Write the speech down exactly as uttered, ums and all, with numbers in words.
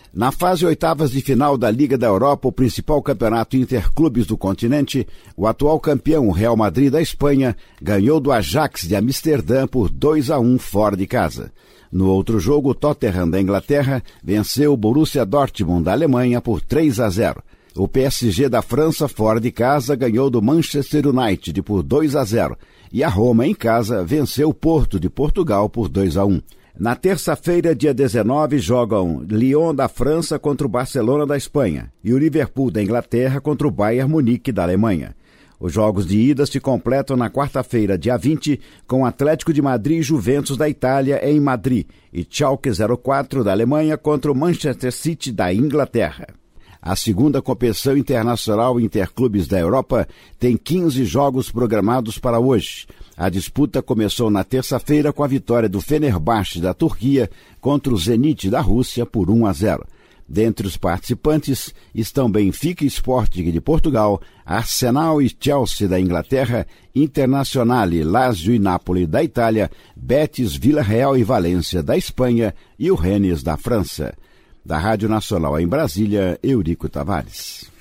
Na fase oitavas de final da Liga da Europa, o principal campeonato interclubes do continente, o atual campeão, o Real Madrid da Espanha, ganhou do Ajax de Amsterdã por dois a um fora de casa. No outro jogo, o Tottenham da Inglaterra venceu o Borussia Dortmund da Alemanha por três a zero. O P S G da França, fora de casa, ganhou do Manchester United por dois a zero. E a Roma, em casa, venceu o Porto de Portugal por dois a um. Na terça-feira, dia dezenove, jogam Lyon da França contra o Barcelona da Espanha e o Liverpool da Inglaterra contra o Bayern Munique da Alemanha. Os jogos de ida se completam na quarta-feira, dia vinte, com Atlético de Madrid e Juventus da Itália em Madrid e Schalke zero quatro da Alemanha contra o Manchester City da Inglaterra. A segunda competição internacional Interclubes da Europa tem quinze jogos programados para hoje. A disputa começou na terça-feira com a vitória do Fenerbahçe da Turquia contra o Zenit da Rússia por um a zero. Dentre os participantes estão Benfica e Sporting de Portugal, Arsenal e Chelsea da Inglaterra, Internazionale, Lazio e Napoli da Itália, Betis, Vila Real e Valência da Espanha e o Rennes da França. Da Rádio Nacional em Brasília, Eurico Tavares.